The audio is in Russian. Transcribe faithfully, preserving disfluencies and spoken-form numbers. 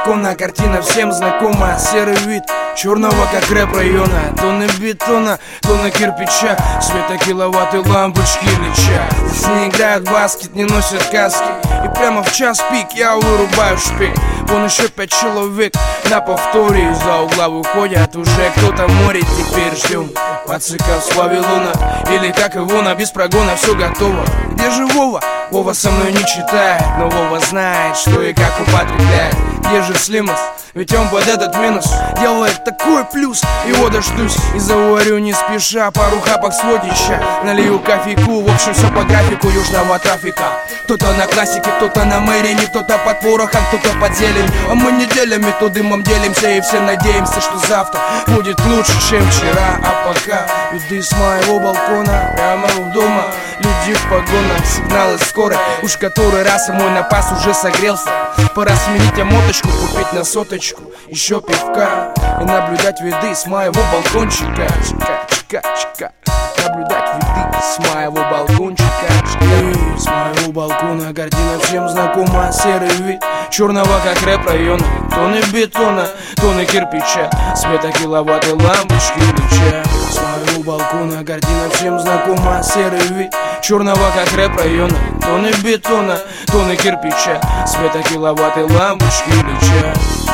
балкона, картина всем знакома. Серый вид черного, как рэп района. Тонны бетона, тонны кирпича, света киловатты лампочки леча. Здесь не играют баскет, не носят каски, и прямо в час пик я вырубаю шпик. Вон еще пять человек на повторе из-за угла выходят уже кто-то морит. Теперь ждем пациков с Вавилона, или как его на без прогона, все готово. Где же Вова? Вова со мной не читает, но Вова знает, что и как употребляет. Где же Слимас? Ведь он под этот минус делает такой плюс. Его дождусь и заварю не спеша пару хапок с водища. Налью кофейку, в общем все по графику южного трафика. Кто-то на классике, кто-то на мэрине, кто-то под порохом, кто-то под зелень. А мы неделями то дымом делимся, и все надеемся, что завтра будет лучше, чем вчера. А пока виды с моего балкона прямо у дома. Люди в погонах, сигналы скорой. Уж который раз и мой напас уже согрелся. Пора сменить омоточку, купить на соточку еще пивка и наблюдать виды с моего балкончика. Чика, чика, чика. Наблюдать виды с моего балкончика. И с моего балкона картина всем знакома. Серый вид черного, как рэп района. Тонны бетона, тонны кирпича, света киловатты лампочки леча. С моего балкона картина всем знакома. Серый вид черного, как рэп района. Тонны бетона, тонны кирпича, света киловатты лампочки леча.